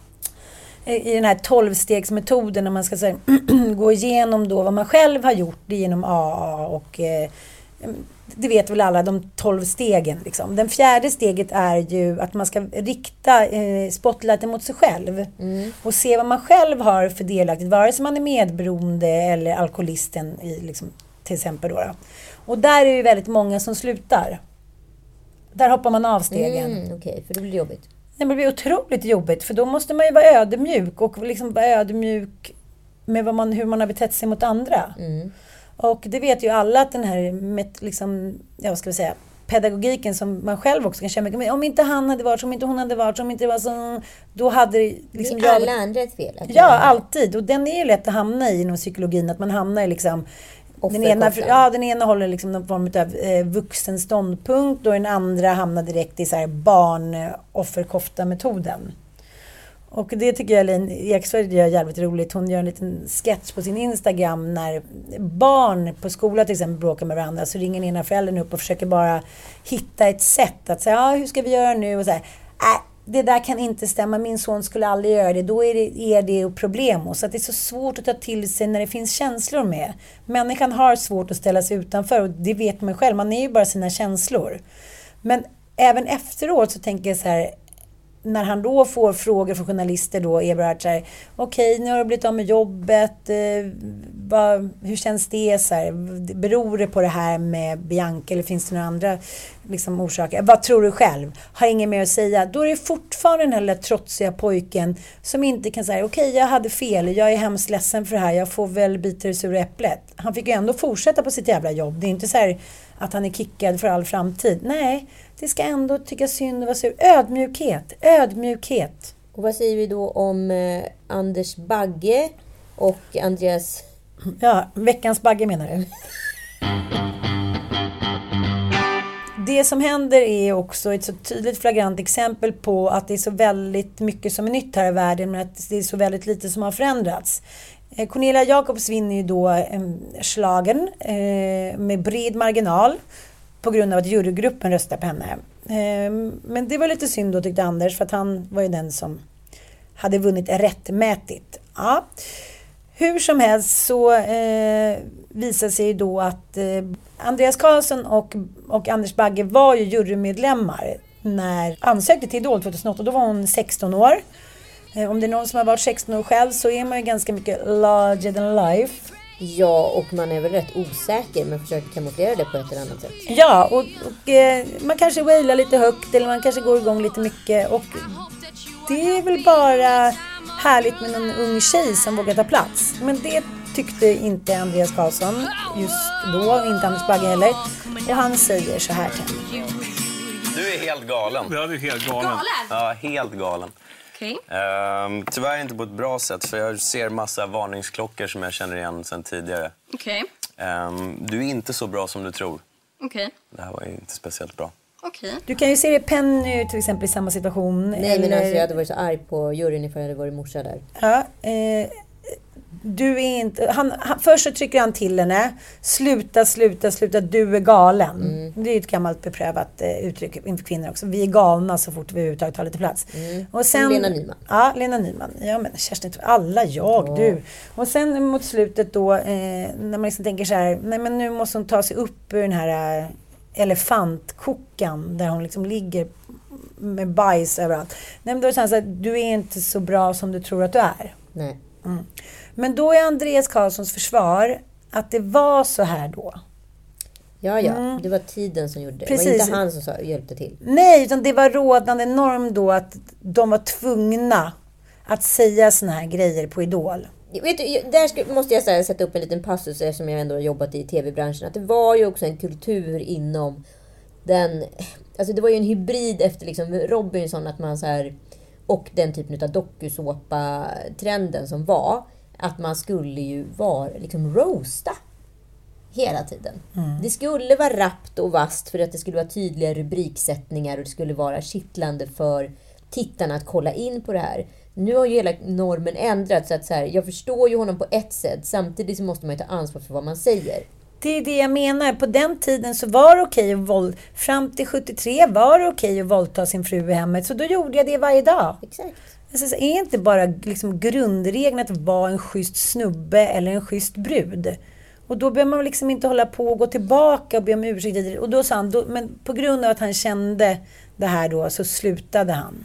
i den här 12-stegsmetoden när man ska säga, gå igenom då vad man själv har gjort genom AA och det vet väl alla, de 12 stegen liksom. Den fjärde steget är ju att man ska rikta spotlighten mot sig själv och se vad man själv har för delaktigt, vare sig man är medberoende eller alkoholisten i, liksom, till exempel då. Och där är ju väldigt många som slutar. Där hoppar man av stegen. Okej, för det blir jobbigt. Det blir otroligt jobbigt, för då måste man ju vara ödmjuk och liksom vara ödmjuk med hur man har betett sig mot andra. Och det vet ju alla att den här liksom, ja, vad ska vi säga, pedagogiken som man själv också kan känna mycket med. Om inte han hade varit, om inte hon hade varit, om inte det var så, då hade det liksom... Det är alla andra ett fel. Ja, alltid. Och den är ju lätt att hamna i inom psykologin, att man hamnar i liksom... Den ena håller liksom någon form av vuxen ståndpunkt och den andra hamnar direkt i så här barn-offerkofta-metoden. Och det tycker jag Lin Eksvärd gör jävligt roligt. Hon gör en liten sketch på sin Instagram när barn på skolan till exempel bråkar med varandra, så ringer ena föräldern upp och försöker bara hitta ett sätt att säga, ja, hur ska vi göra nu? Och så här, det där kan inte stämma, min son skulle aldrig göra det, då är det ett problem. Och så att det är så svårt att ta till sig när det finns känslor med. Människan har svårt att ställa sig utanför och det vet man själv, man är ju bara sina känslor. Men även efteråt så tänker jag så här, när han då får frågor från journalister då, Eberhard, så här, okej, nu har du blivit av med jobbet, hur känns det? Så här, beror det på det här med Bianca eller finns det några andra liksom, orsaker? Vad tror du själv? Har ingen mer att säga. Då är det fortfarande den här lilla trotsiga pojken som inte kan säga, okej, jag hade fel, jag är hemskt ledsen för det här, jag får väl bita det sura äpplet. Han fick ju ändå fortsätta på sitt jävla jobb. Det är inte så här att han är kickad för all framtid. Nej, det ska ändå tycka synd och vara sur. Ödmjukhet. Och vad säger vi då om Anders Bagge och Andreas... Ja, veckans Bagge menar du? Det som händer är också ett så tydligt flagrant exempel på att det är så väldigt mycket som är nytt här i världen, men att det är så väldigt lite som har förändrats. Cornelia Jacobs vinner ju då schlagern med bred marginal på grund av att jurygruppen röstar på henne. Men det var lite synd då, tyckte Anders, för att han var ju den som hade vunnit rättmätigt. Ja. Hur som helst så visar sig då att Andreas Karlsson och Anders Bagge var ju jurymedlemmar när ansökte till Idol 2008. Då var hon 16 år. Om det är någon som har varit 16 år själv så är man ju ganska mycket larger than life. Ja, och man är väl rätt osäker men försöker kamouflera det på ett eller annat sätt. Ja, och man kanske wailar lite högt eller man kanske går igång lite mycket. Och det är väl bara härligt med någon ung tjej som vågar ta plats. Men det tyckte inte Andreas Karlsson just då, inte Anders Bagge heller. Och han säger så här till henne. Du är helt galen. Ja, du är helt galen. Galen? Ja, helt galen. Okay. Tyvärr inte på ett bra sätt, för jag ser massa varningsklockor som jag känner igen sedan tidigare. Okay. Du är inte så bra som du tror. Okay. Det här var ju inte speciellt bra. Okay. Du kan ju se det Penny till exempel i samma situation. Nej, men alltså, jag hade varit så arg på juryn ifall jag hade varit morsa där. Ja, du är inte... först så trycker han till henne. Sluta, du är galen. Det är ett gammalt beprövat uttryck inför kvinnor också. Vi är galna så fort vi överhuvudtaget tar lite plats. Och sen, Lena Nyman. Ja, Lena Nyman. Ja, men Kerstin, alla du. Och sen mot slutet då, när man liksom tänker så här, nej men nu måste hon ta sig upp ur den här elefantkokan där hon liksom ligger med bajs överallt. Nej, men då är det så här, du är inte så bra som du tror att du är. Nej. Men då är Andreas Karlssons försvar att det var så här då. Ja. Det var tiden som gjorde det. Precis. Det var inte han som hjälpte till. Nej, utan det var rådande norm då att de var tvungna att säga såna här grejer på Idol. Vet du, där måste jag sätta upp en liten passus eftersom jag ändå har jobbat i tv-branschen. Att det var ju också en kultur inom den... Alltså det var ju en hybrid efter liksom Robinson att man så här... Och den typen av dokusåpa-trenden som var. Att man skulle ju vara liksom roasta hela tiden. Det skulle vara rappt och vast för att det skulle vara tydliga rubriksättningar och det skulle vara kittlande för tittarna att kolla in på det här. Nu har ju hela normen ändrats så att så här, jag förstår ju honom på ett sätt, samtidigt så måste man ju ta ansvar för vad man säger. Det är det jag menar. På den tiden så var det okej att fram till 73 var det okej att våldta sin fru i hemmet. Så då gjorde jag det varje dag. Exakt. Alltså, är inte bara liksom grundregeln att vara en schysst snubbe eller en schysst brud. Och då behöver man liksom inte hålla på och gå tillbaka och be om ursäkt. Och då sa han, men på grund av att han kände det här då så slutade han.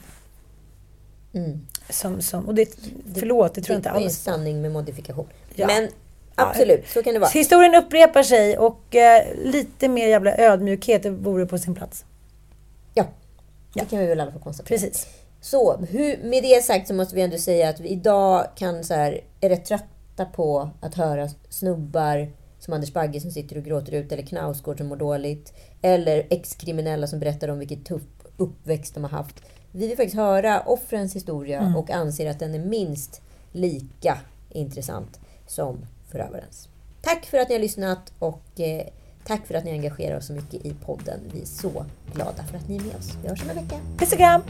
Och förlåt, det tror jag inte alls. Det är en sanning med modifikation. Ja. Men absolut, så kan det vara. Historien upprepar sig och lite mer jävla ödmjukhet vore på sin plats. Ja, det kan vi väl alla få konstatera. Precis. Så, med det sagt så måste vi ändå säga att vi idag kan så här, är rätt trötta på att höra snubbar som Anders Bagge som sitter och gråter ut, eller Knausgård som mår dåligt, eller ex-kriminella som berättar om vilket tuff uppväxt de har haft. Vi vill faktiskt höra offrens historia och anser att den är minst lika intressant som förövarens. Tack för att ni har lyssnat och tack för att ni engagerar oss så mycket i podden. Vi är så glada för att ni är med oss. Vi hörs om en vecka. Puss och kram!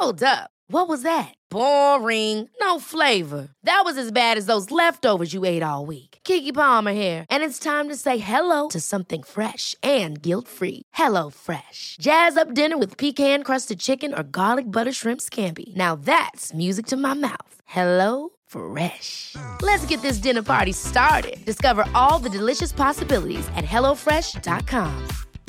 Hold up. What was that? Boring. No flavor. That was as bad as those leftovers you ate all week. Keke Palmer here, and it's time to say hello to something fresh and guilt-free. Hello Fresh. Jazz up dinner with pecan-crusted chicken or garlic butter shrimp scampi. Now that's music to my mouth. Hello Fresh. Let's get this dinner party started. Discover all the delicious possibilities at hellofresh.com.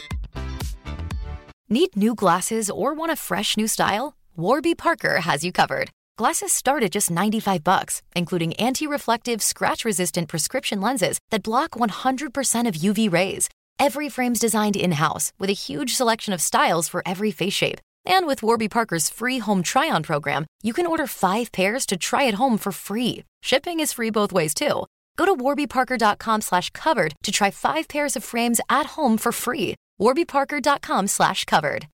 Need new glasses or want a fresh new style? Warby Parker has you covered. Glasses start at just $95, including anti-reflective, scratch-resistant prescription lenses that block 100% of UV rays. Every frame's designed in-house with a huge selection of styles for every face shape. And with Warby Parker's free home try-on program, you can order 5 pairs to try at home for free. Shipping is free both ways, too. Go to warbyparker.com/covered to try 5 pairs of frames at home for free. warbyparker.com/covered.